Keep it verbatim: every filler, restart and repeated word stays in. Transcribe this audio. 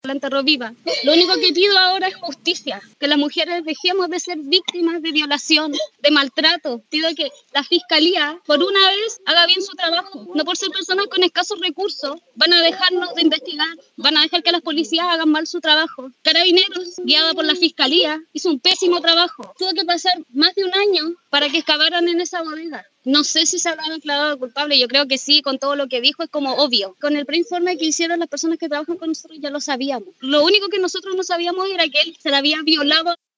la enterró viva. Lo único que pido ahora es justicia, que las mujeres dejemos de ser víctimas de violación, de maltrato. Pido que la Fiscalía, por una vez, haga bien su trabajo. No por ser personas con escasos recursos, van a dejarnos de investigar, van a dejar que las policías hagan mal su trabajo. Carabineros, guiada por la Fiscalía, hizo un pésimo trabajo. Tuvo que pasar más de un año para que excavaran en esa bodega. No sé si se habrán declarado culpable, yo creo que sí, con todo lo que dijo es como obvio. Con el preinforme que hicieron las personas que trabajan con nosotros ya lo sabíamos. Lo único que nosotros no sabíamos era que él se la había violado.